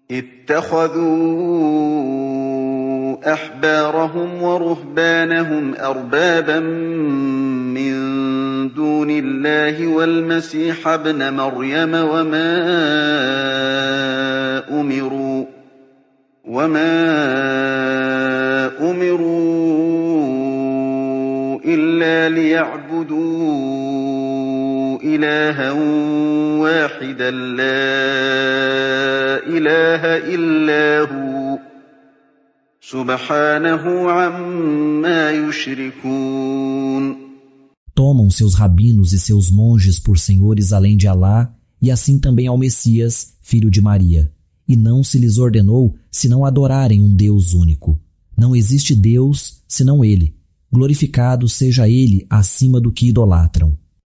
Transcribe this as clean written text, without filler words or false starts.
اتخذوا أحبارهم ورهبانهم أربابا من دون الله والمسيح ابن مريم وما أمروا إلا ليعبدوا إلها واحدا لا إله إلا هو سبحانه عما يشركون. Tomam seus rabinos e seus monges por senhores além de Alá, e assim também ao Messias, filho de Maria. E não se lhes ordenou senão adorarem um Deus único. Não existe Deus senão Ele. Glorificado seja Ele acima do que idolatram.